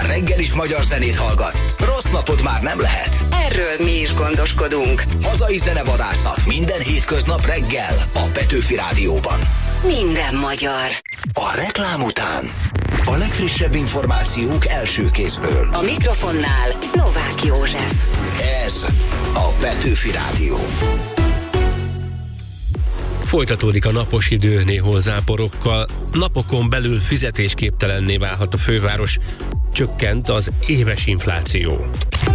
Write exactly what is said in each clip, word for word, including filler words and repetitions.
Már reggel is magyar zenét hallgatsz? Rossz napod már nem lehet? Erről mi is gondoskodunk. Hazai zenevadászat minden hétköznap reggel a Petőfi Rádióban. Minden magyar. A reklám után a legfrissebb információk első kézből. A mikrofonnál Novák József. Ez a Petőfi Rádió. Folytatódik a napos idő, néhol záporokkal. Napokon belül fizetésképtelenné válhat a főváros. Csökkent az éves infláció.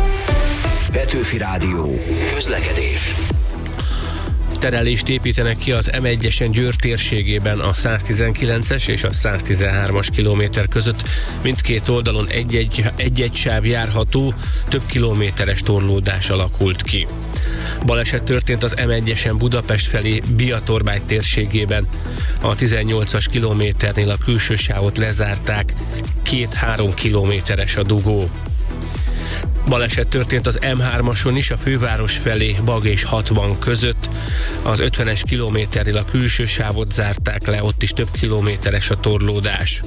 Petőfi Rádió. Közlekedés. Terelést építenek ki az em egyesen Győr térségében a száztizenkilences és a száztizenhármas kilométer között. Mindkét oldalon egy-egy, egy-egy sáv járható, több kilométeres torlódás alakult ki. Baleset történt az em egyesen Budapest felé Biatorbágy térségében. A tizennyolcas kilométernél a külső sávot lezárták, két-három kilométeres a dugó. Baleset történt az em hármason is, a főváros felé Bag és hatvan között. Az ötvenes kilométernél a külső sávot zárták le, ott is több kilométeres a torlódás.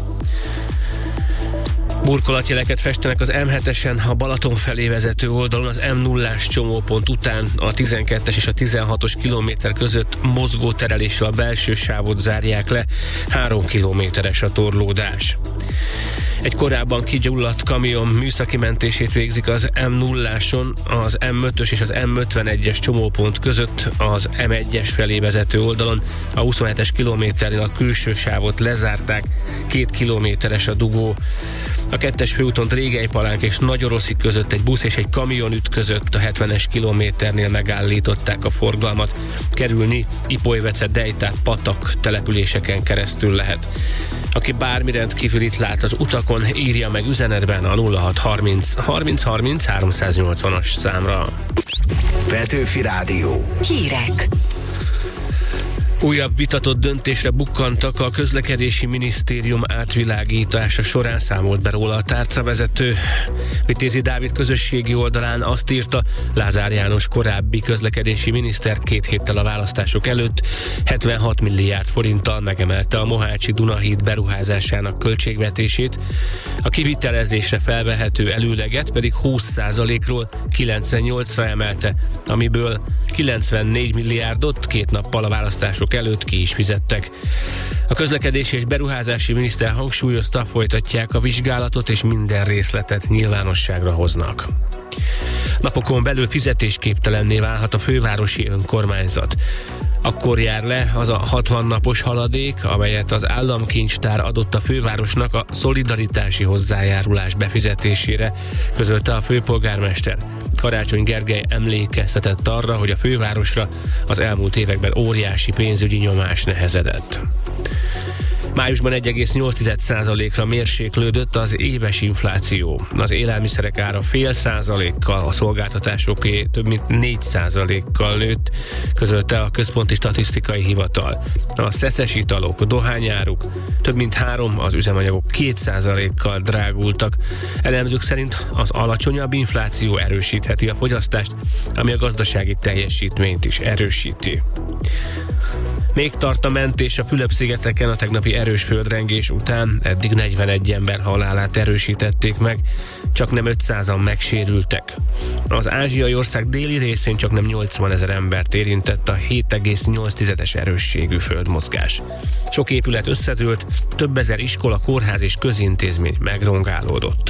Burkolatjeleket festenek az em hetesen a Balaton felé vezető oldalon, az em nullás csomópont után a tizenkettes és a tizenhatos kilométer között mozgó tereléssel a belső sávot zárják le, három kilométeres a torlódás. Egy korábban kigyulladt kamion műszaki mentését végzik az em nulláson, az em ötös és az em ötvenegyes csomópont között az em egyes felé vezető oldalon. A huszonhetes kilométernél a külső sávot lezárták, két kilométeres a dugó. A kettes főúton Drégelypalánk és Nagyoroszi között egy busz és egy kamion ütközött, a hetvenes kilométernél megállították a forgalmat. Kerülni Ipolyvece, Dejtát, Patak településeken keresztül lehet. Aki bármi rendkívülit lát az utakon, írja meg üzenetben a nulla hat harminc harminc harminc háromszáznyolcvanas számra. Petőfi Rádió. Hírek. Újabb vitatott döntésre bukkantak, a közlekedési minisztérium átvilágítása során számolt be róla a tárcavezető. Vitézi Dávid közösségi oldalán azt írta, Lázár János korábbi közlekedési miniszter két héttel a választások előtt hetvenhat milliárd forinttal megemelte a Mohácsi-Dunahíd beruházásának költségvetését, a kivitelezésre felvehető előleget pedig húsz százalékról kilencvennyolcra emelte, amiből kilencvennégy milliárdot két nappal a választások előtt ki is fizettek. A közlekedési és beruházási miniszter hangsúlyozta, folytatják a vizsgálatot és minden részletet nyilvánosságra hoznak. Napokon belül fizetésképtelenné válhat a fővárosi önkormányzat. Akkor jár le az a hatvan napos haladék, amelyet az államkincstár adott a fővárosnak a szolidaritási hozzájárulás befizetésére, közölte a főpolgármester. Karácsony Gergely emlékeztetett arra, hogy a fővárosra az elmúlt években óriási pénzügyi nyomás nehezedett. Májusban egy egész nyolc százalékra mérséklődött az éves infláció. Az élelmiszerek ára fél százalékkal, a szolgáltatásoké több mint négy százalékkal nőtt, közölte a Központi Statisztikai Hivatal. A szeszes italok, dohányáruk több mint három, az üzemanyagok két százalékkal drágultak. Elemzők szerint az alacsonyabb infláció erősítheti a fogyasztást, ami a gazdasági teljesítményt is erősíti. Még tart a mentés a Fülöp-szigeteken a tegnapi erős földrengés után, eddig negyvenegy ember halálát erősítették meg, csak nem ötszázan megsérültek. Az ázsiai ország déli részén csak nem nyolcvanezer embert érintett a hét egész nyolc erősségű földmozgás. Sok épület összedőlt, több ezer iskola, kórház és közintézmény megrongálódott.